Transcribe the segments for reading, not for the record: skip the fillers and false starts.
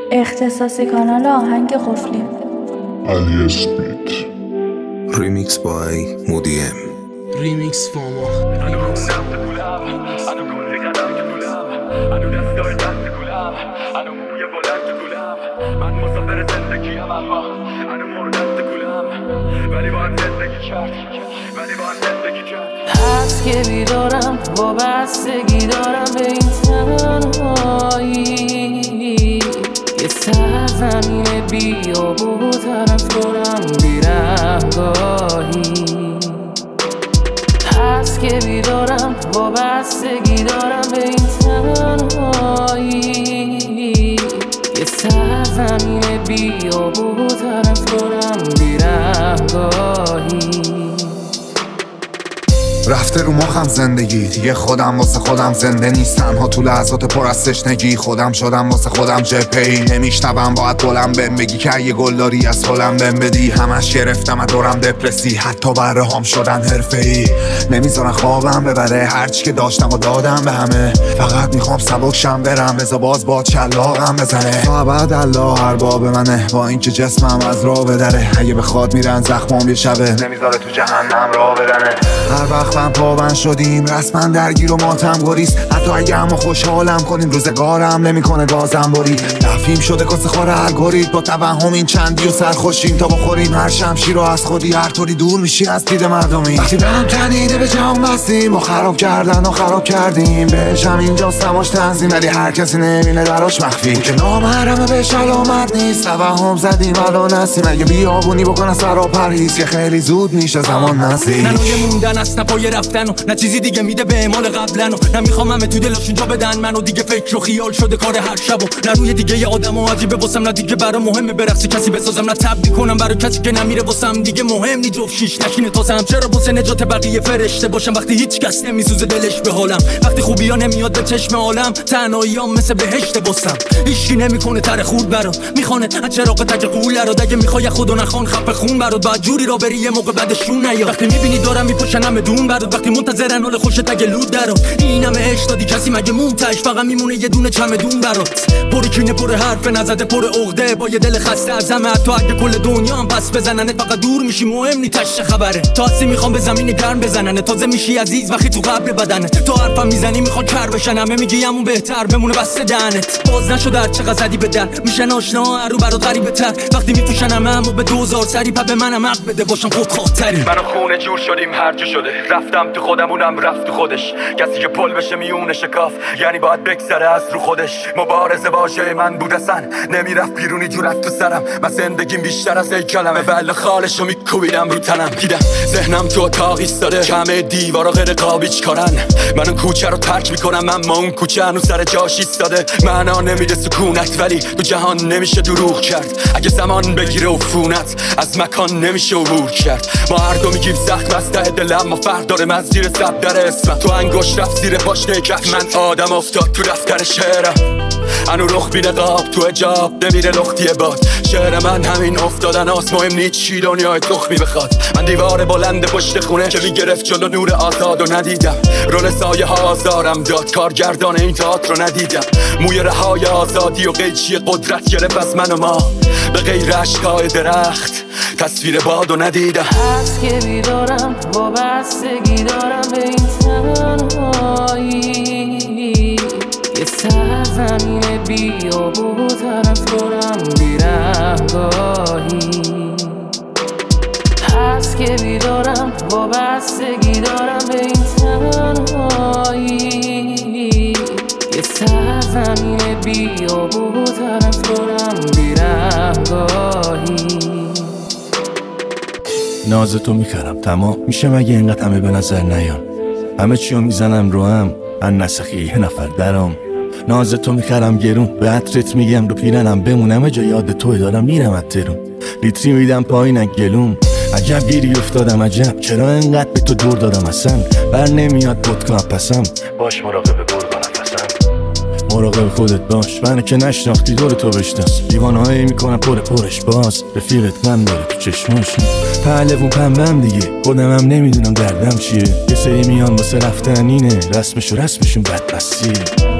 اختصاصی کانال آهنگ قفلی. علی اسمیت. ریمیکس بای مودیم. ریمیکس فاما. من مسافر زندگیم اما هنو مردم کولم ولی باید زندگی کرد هست که بیدارم وابستگی دارم به این تنهایی یه سرزمین بیابون طرف دارم بیرهگاهی هست که بیدارم وابستگی دارم به این تنهایی یه سرزمین بیابون طرف دارم بیرهگاهی رفته رو مخم زندگی دیگه خودم واسه خودم زنده نیست تنها تو لحظات پر از تشنگی خودم شدم واسه خودم جبهه‌ای نمیشنوم باید بلند بهم بگی که یه گلداری از حالم بهم بدی همش گرفتم دورم دپرسی حتی برهام شدن حرفه‌ای نمیذارن خوابم ببره هرچی که داشتم و دادم به همه فقط میخوام سبکشم برم بذار باز با چلاقم بزنه تا بعد الله ارباب منه با اینکه جسمم از راه بدره اگه بخواد میرن زخمام یه شبه نمیذاره تو جهنم راه بدنه هر وقت پابند شدیم رسما درگیر و ماتم گریست حتی اگه همو خوشحالم کنیم روزگارم نمیکنه گازم بری دفیم شده کاسه خور الگوریتم با توهم این چندی و سرخوشیم تا بخوریم هر شمشیر رو از خودی هر طوری دور میشی از دید مردمی وقتی برم تنیده به جام بستیم و خراب کردن و خراب کردیم بهشم اینجا سماش تنظیم ولی هر کسی نمینه دراش مخفی که نامحرمه بهش علامت نیست توهم زدیم الان هستیم اگه بیابونی بکنه سر و پرهیز که خیلی زود میشه زمان نزدیک ننوی موندن است نپای رفتن و نه چیزی دیگه میده به اعمال قبلن و نمیخوام همه تو دلشون جا بدن منو دیگه فکر و خیال شده کار هر شب و نه روی دیگه ی آدم و عجیبه واسم نه دیگه برا مهمه برقصی کسی بسازم نه تبدیل کنم برای کسی که نمیره واسم دیگه مهم نی جفت شیش نشینه تازم چرا واسه نجات بقیه فرشته باشم وقتی هیچ کس نمیسوزه دلش به حالم وقتی خوبیا نمیاد به چشم عالم تنهاییام مثل بهشت واسم هیچی نمیکنه تر خورد برام میخونه از چراغ تک قول رو دیگه میخوای خودو نخوان خفه خون برات بعد جوری را بری یه موقع بعدشون نیا وقتی میبینی دارم میپوشنم دون برات وقتی منتظرن حال خوشت اگه لود درات اینم عشق دادی کسی مگه مونتش فقط میمونه یه دونه چمدون برات پر کینه پر حرف نزده پر عقده با یه دل خسته ازم حتی اگه کل دنیا هم پس بزننت فقط دور میشی مهم نی تش خبره تاسی میخوام به زمین گرم بزننت تازه میشی عزیز وقتی تو قبر بدنت تو حرفم میزنی میخواد کر بشن همه میگی همون بهتر بمونه بسته دهنت باز نشده هر چقدر زدی به در میشن آشنا رو برات غریبه تر وقتی میپوشن همو به 2000 سری پا به منم حق بده باشم خود خاطری منو خونه جور شدیم هر جو شده رفتم تو خودمونم رفت تو خودش کسی که پل بشه میونه شکاف یعنی باید بگذره از رو خودش مبارزه باشه من بود اصلا نمیرفت بیرونی جورت تو سرم من زندگیم بیشتر از ای کلمه بله خالشو میکوبیدم رو تنم دیدم ذهنم تو اتاق ایستاده کمه دیوارا غیر قابیچ کنن منو کوچه رو ترک میکنم اما اون کوچه هنوز سر جاش ایستاده معنا نمیده سکونت ولی تو جهان نمیشه دروغ کرد اگه زمان بگیره عفونت از مکان نمیشه عبور کرد ما هر دو میگیم سخت بسته دلم ما فرق داره من زیر سب در اسمم تو انگشت رفت زیر پاشنه کف من آدم افتاد تو دفتر شعرم انو رخ بینه قاب تو اجاب نمیره لختی باد شعر من همین افتادن آس مهم نیست چی دنیای تخمی بخواد من دیوار بلند پشت خونه که میگرفت جلو نور آزاد و ندیدم رول سایه ها آزارم داد کارگردان این تئاتر رو ندیدم موی رهای آزادی و قیچی قدرت گرفت از من و ما به غیر عشقای درخت تصویر باد و ندیدم هست که بیدارم وابستگی دارم به این تنهایی یه سرزمین بیابون طرف دارم بیرهگاهی هست که بیدارم وابستگی دارم به این تنهایی یه سرزمین بیابون طرف دارم بیرهگاهی نازتو میکرم تمام میشه مگه اینقدر همه به نظر نیان همه چیو میزنم رو هم ان نسخی یه نفر درام نازتو میکرم گرون به عطرت میگم رو پیرنم بمونم جا یاد توی دارم میرم اترون لیتری میدم پایین گلوم عجب گیری افتادم عجب چرا اینقدر به تو دور دارم اصلا بر نمیاد بود کنم پسم باش مراقب گرگا نفسم مراقب خودت باش، منو که نشناختی دور تو بشناس. دیوانهایی میکنم پرش باز، رفیقت من داره تو چشماش. پهلوون پنبم دیگه، خودم هم نمیدونم دردم چیه. یه سری میان واسه رفتن اینه، رسمشون بدبستیه.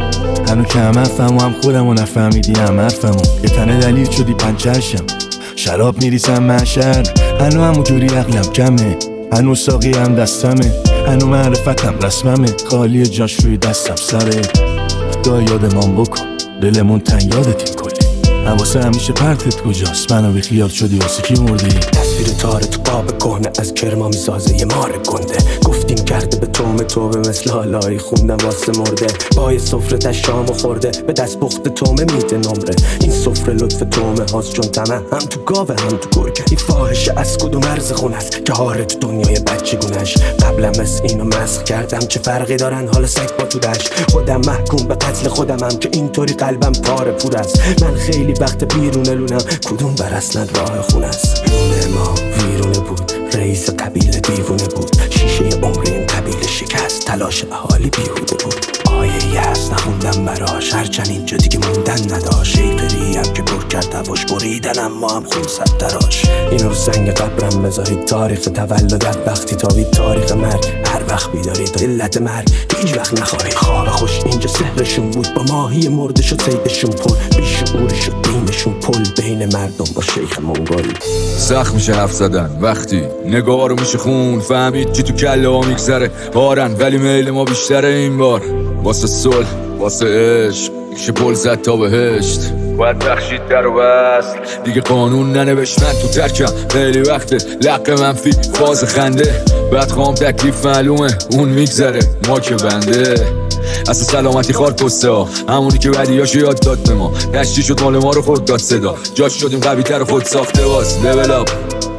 هنو که هم حرفمو هم خودمو نفهمیدی هم حرفمو. یه تنه دلیل شدی پنچرشم، شراب میریسم محشر. هنو همون جوری عقلم کمه، هنو ساقی هم دستمه، هنو معرفتم رسممه. خالی جاش روی دستم سره، گاه یادمان بکن دلمون تنگ یادتیم کلی. حواسه همیشه پرتت کجاست، منو بی خیال شدی واسه کی مردی. تصویر تاره تو قاب کهنه از کرما میسازه یه مار گنده. گفتیم کرده به تومه مثل حالایی خوندم واسه مرده. پای سفره تا شامو خورده، به دست پخت تومه میده نمره. این سفره لطف تومه هاست چون تمه هم تو گاوه هم تو گرگه. این فاحشه از کدوم مرز خون است که هاره تو دنیای بچه گونش. قبلم از اینو مسخ کردم، چه فرقی دارن حالا سگ با تو دش. خودم محکوم به قتل خودمم که اینطوری قلبم پاره پور است. من خیلی وقت بیرون لونم، کدوم بر اصلا راه خون است. لونه ما ویرونه بود، رئیس قبیله دیوونه بود. شیشه عمر این قبیله شکست، تلاش اهالی بیهوده بود. آیه یه هست نخوندم براش، هرچند اینجا دیگه موندن نداشت. شیفری هم که پر کرد هواش بریدن، اما هم خون سد دراش. اینو رو سنگ قبرم بذارید، تاریخ تولدت وقتی تابید، تاریخ مرگ هر وقت بیدارید. علت مرگ هیچ وقت نخواهید. خواب خوش اینجا سحرشون بود، با ماهی مرده شد سیدشون پر. بیشعوری شد دینشون پل بین مردم با شیخ منگل. سخت میشه حرف زدن وقتی نگاه رو میشه خون. فهمید چی تو کله ها میگذره بارن، ولی میل ما بیشتره این بار. واسه صلح واسه عشق میشه پل زد تا بهشت. باید بخشید در و بست دیگه قانون ننوشت. من تو ترکم خیلی وقته، لق منفی فاز خنده. بعد خوام تکلیف معلومه اون میگذره ما که بنده. اصلا سلامتی خوار پسته ها، همونی که بدیاشو یاد داد به ما. تشتی شد مال ما رو خود داد صدا، جاش شدیم قوی تر و خود ساخته باز. لول اپ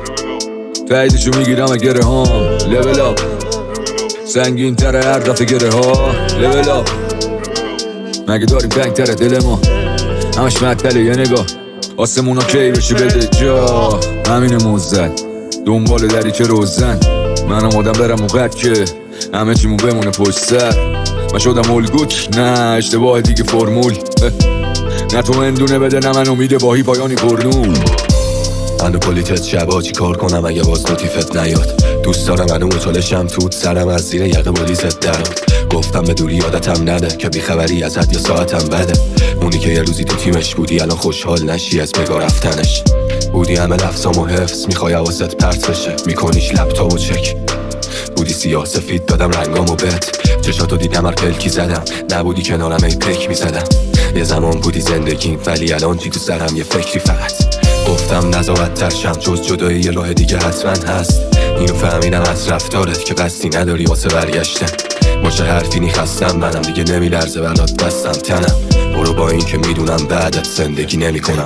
تاییدشو میگیرم گره هام. لول اپ سنگین تر هر دفعه گره ها. لول اپ مگه داریم تنگ تره دل ما، همش معطله یه نگاه. آسمونا کی بشه بده جا، همین موزد دنبال دریچه روزن. منم آدم برم اونقدر که همه چیمون بمونه پشت سر. من شدم الگوک نه اشتباه دیگه فرمول. نه تو اندونه بده نه من امید باهی پایانی پرنول. اندو کلیتت شبا چی کار کنم اگه باز نوتیفت نیاد. دوست دارم منو مچالشم توت سرم از زیر یقه بولیزت درد. گفتم به دوری یادتم نده که بیخبری ازت یا ساعتم بده. اونی که یه روزی تو تیمش بودی الان خوشحال نشی از بگاه رفتنش. بودی همه لفظامو حفظ میخوای حواست پرت بشه، میکنیش لپتاپو چک. بودی سیاه سفید دادم رنگامو بهت، چشاتو دیدم هر پلکی زدم. نبودی کنارم ای پیک میزدم. یه زمان بودی زندگیم ولی الان چی تو سرم یه فکری فقط. گفتم نزاوت ترشم جز جدایی یه راه دیگه حتما هست. اینو فهمیدم از رفتارت که قصدی نداری واسه برگشتن. باشه حرفی نیخستم منم دیگه نمیلرزه برات دستم تنم. برو با این که میدونم بعدت زندگی نمیکنم.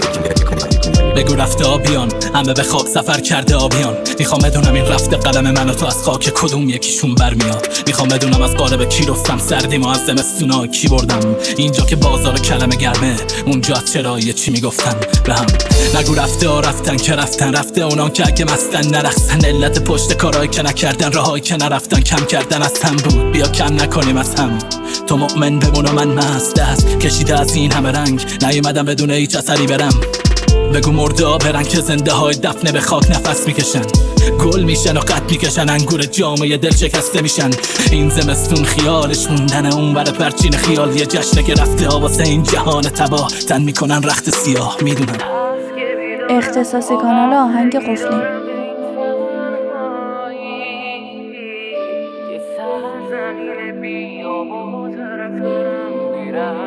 بگو رفته آبیان همه به خواب سفر کرده آبیان. میخوام بدونم این رفته قدم من و تو از خاک کدوم یکیشون برمیاد. میخوام بدونم از قالب کی رستم سردیم و از زمستونا کی بردم. اینجا که بازار کلمه گرمه، اونجا از چرایی چی میگفتن به هم. نگو رفته ها رفتن که رفته اونان که اگه مستن نرخصن. علت پشت کارایی که نکردن، راهایی که نرفتن کم کردن از هم بود. بیا کم نکنیم از هم. تو مؤمن بمون و من مست دست کشیده از این همه رنگ. نیومدم بدون هیچ اثری برم. بگو مرده ها برن که زنده های دفنه به خاک نفس میکشن. گل میشن و قط میکشن، انگور جامعه دل شکسته میشن. این زمستون خیالش موندن اون بر پرچین خیال. یه جشنه که رفته ها واسه این جهان تباه تن میکنن رخت سیاه. میدونم اختصاصی کانال آهنگ قفلی. زمین بیا با طرف میرم